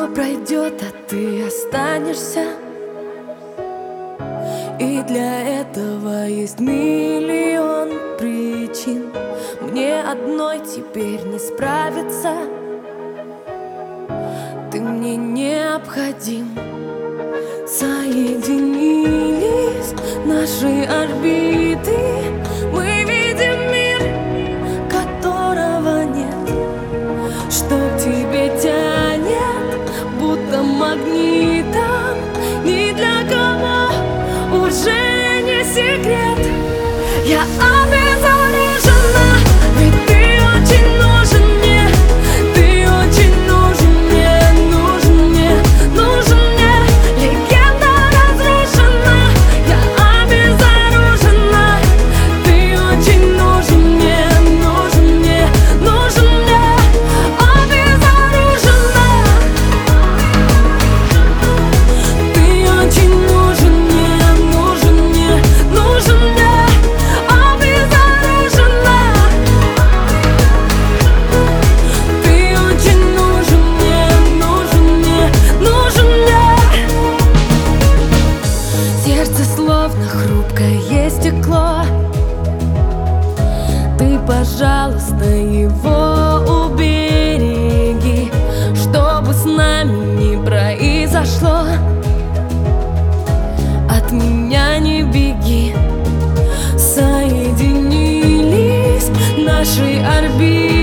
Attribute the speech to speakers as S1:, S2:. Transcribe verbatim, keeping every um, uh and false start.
S1: пройдет, а ты останешься. И для этого есть миллион причин. Мне одной теперь не справиться. Ты мне необходим. Соединились наши орбиты. Мы видим мир, которого нет. Что к тебе тянет, будто магнитом. Ни для кого уже не секрет. Я обезоружена, ведь ты очень нужен мне. Ты очень нужен мне, нужен мне, нужен мне. Легенда разрушена, я обезоружена. Ты очень нужен мне, нужен мне, нужен мне. Обезоружена. Ты очень нужен мне, нужен мне, нужен мне. Обезоружена. Ты очень нужен мне, нужен мне, нужен мне. Сердце словно хрупкое стекло. Ты, пожалуйста, его убереги, чтобы с нами не произошло. От меня не беги. Соединились наши орбиты.